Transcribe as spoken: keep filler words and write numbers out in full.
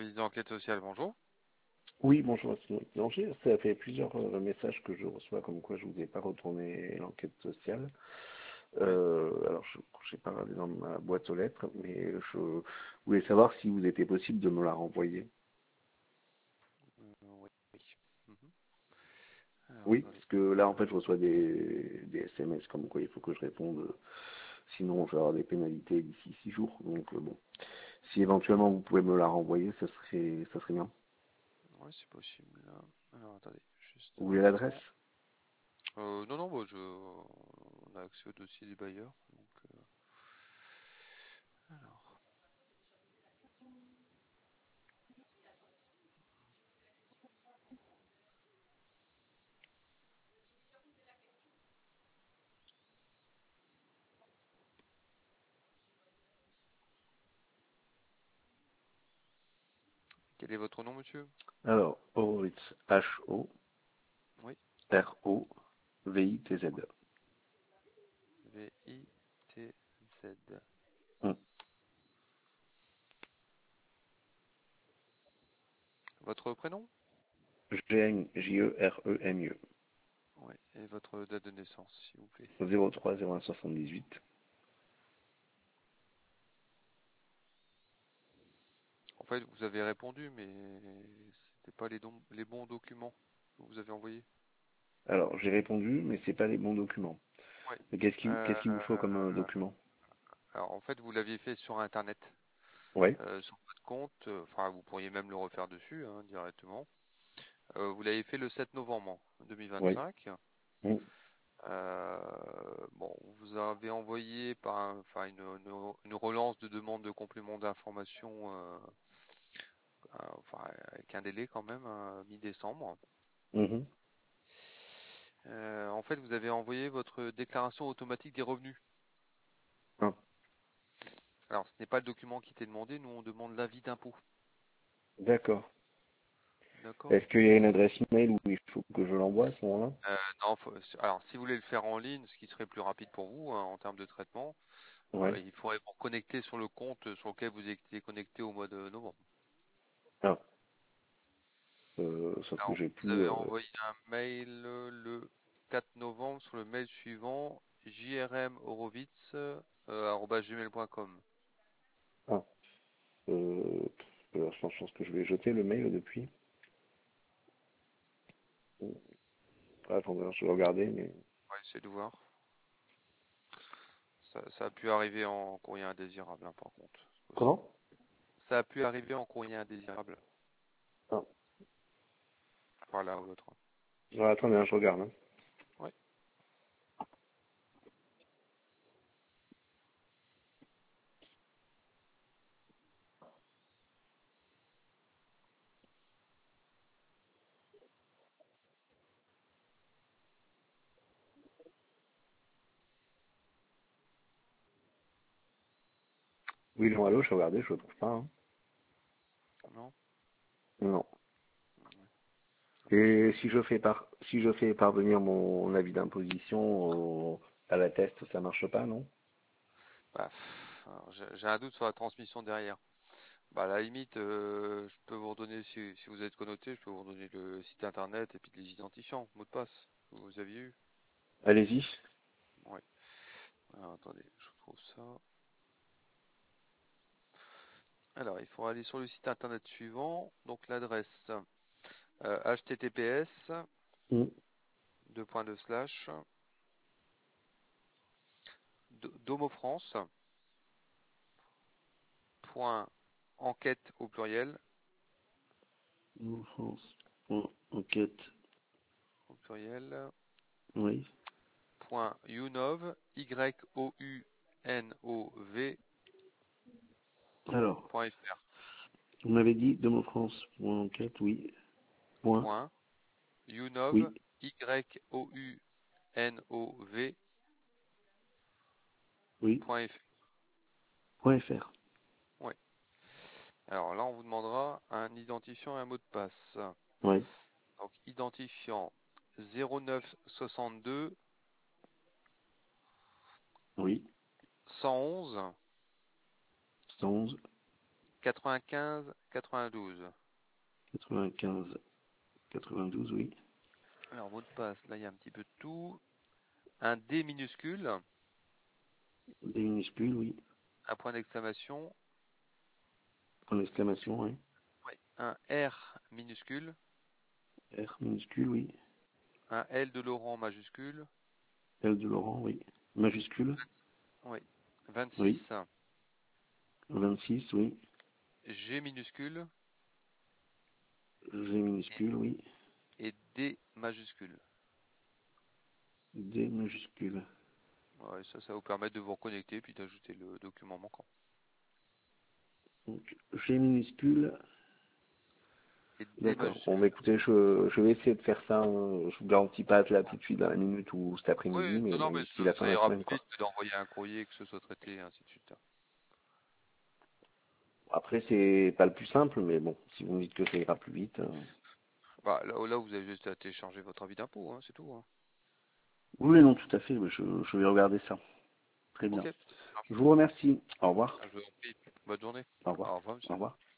service d'enquête sociale, bonjour. Oui, bonjour, c'est Cédric Blanchet. Ça fait plusieurs euh, messages que je reçois comme quoi je vous ai pas retourné l'enquête sociale. Oui. Euh, alors, je n'ai pas regardé dans ma boîte aux lettres, mais je voulais savoir si vous était possible de me la renvoyer. Euh, oui. Oui. Mhm. Alors, Oui, attendez. parce que là, en fait, je reçois des, des S M S comme quoi il faut que je réponde. Sinon, je vais avoir des pénalités d'ici six jours. Donc, euh, bon, si éventuellement vous pouvez me la renvoyer, ça serait, ça serait bien. Oui, c'est possible. Alors, attendez, juste Vous un voulez l'adresse? instant. Euh, non, non, bah, je... on a accès au dossier des bailleurs. Donc, euh, alors, quel est votre nom, monsieur? Alors, Horowitz, Oui. H-O-R-O-V-I-T-Z. V I T Z. Hmm. Votre prénom? G-N-J-E-R-E-M-I-E. Oui. Et votre date de naissance, s'il vous plaît. zéro trois zéro un soixante-dix-huit. En fait, vous avez répondu, mais c'était pas les, dom- les bons documents que vous avez envoyés. Alors, j'ai répondu, mais c'est pas les bons documents. Oui. Mais qu'est-ce qu'il qu'est-ce Euh, qu'il vous faut comme euh, document? alors, en fait, vous l'aviez fait sur Internet. Ouais, Euh, sur votre compte, euh, enfin vous pourriez même le refaire dessus hein, directement. Euh, vous l'avez fait le sept novembre ouais. deux mille vingt-cinq. Hmm. Euh, bon, vous avez envoyé par un- enfin une, une- une relance de demande de complément d'information, euh, euh, enfin avec un délai quand même, hein, mi-décembre. Mhm. Euh, en fait, vous avez envoyé votre déclaration automatique des revenus. Ah, Alors, ce n'est pas le document qui était demandé, nous on demande l'avis d'impôt. d'accord. D'accord? Est-ce qu'il y a une adresse mail où il faut que je l'envoie à ce moment-là? Euh, non, faut- alors si vous voulez le faire en ligne, ce qui serait plus rapide pour vous hein, en termes de traitement, Ouais. euh, il faudrait vous connecter sur le compte sur lequel vous étiez connecté au mois de novembre. Ah, euh, sauf que Alors, j'ai vous plus. avez euh, envoyé un mail euh, le quatre novembre sur le mail suivant jrmhorowitz@gmail point com. Ah, euh, euh, je pense que je vais jeter le mail depuis. Ah, attendez, je vais regarder, mais. On va essayer de voir. Ça, ça a pu arriver en courrier indésirable, hein, par contre, aussi. Comment? Ça a pu arriver en courrier indésirable, Ah, par là ou l'autre. ah, attendez, hein, je regarde, hein. Oui. Oui, non, allô, je vais regarder, je ne trouve pas, hein. Non? Non. Ouais. Et si je fais par si je fais parvenir mon avis d'imposition au- à la test, ça marche pas, non? Bah, pff, alors, j'ai j'ai un doute sur la transmission derrière. Bah, à la limite, euh, je peux vous redonner, si, si vous êtes connoté, je peux vous redonner le site internet et puis les identifiants, mot de passe, que vous aviez eu. Allez-y. Oui. Alors, attendez, je trouve ça. Alors, il faut aller sur le site internet suivant. Donc, l'adresse euh, https Mm. deux points de slash do- domofrance point enquête au pluriel En France. En- enquête. au pluriel Oui. point younov y o u n o v Alors, point fr vous m'avez dit Demofrance pour enquête, oui. Point. point younov Oui. y o u n o v Oui. point fr. Point fr. Ouais. Alors là, on vous demandera un identifiant et un mot de passe. Oui. Donc, identifiant zéro neuf soixante-deux Oui. cent onze cent onze. quatre-vingt-quinze quatre-vingt-douze. quatre-vingt-quinze quatre-vingt-douze, oui. Alors, mot de passe, là, il y a un petit peu de tout. Un D minuscule, D minuscule, oui. un point d'exclamation, En exclamation, oui. ouais. Un R minuscule, R minuscule, oui. un L de Laurent majuscule, L de Laurent, oui. Majuscule, oui. oui. vingt-six, vingt-six, oui. G minuscule G minuscule, oui. et D majuscule. D majuscule. Ouais, ça, ça va vous permettre de vous reconnecter puis d'ajouter le document manquant. Donc, G minuscule. Et D D'accord. Bon, majuscule. bah, écoutez, je, je vais essayer de faire ça. Hein. Je vous garantis pas être là tout de suite dans la minute ou cet Oui, après-midi, mais non, non, bon, mais d'ici ça, la fin ça de la ira semaine, plus quoi. vite que d'envoyer un courrier et que ce soit traité, et ainsi de suite. Après, c'est pas le plus simple, mais bon, si vous me dites que ça ira plus vite. euh, Bah, là, là, vous avez juste à télécharger votre avis d'impôt, hein, c'est tout. Hein. Oui, non, tout à fait. Je, je vais regarder ça. Très Ok, bien. ça Je marche. vous remercie. Au revoir. Je vous en prie. Bonne journée. Au revoir. Au revoir, Au monsieur. revoir.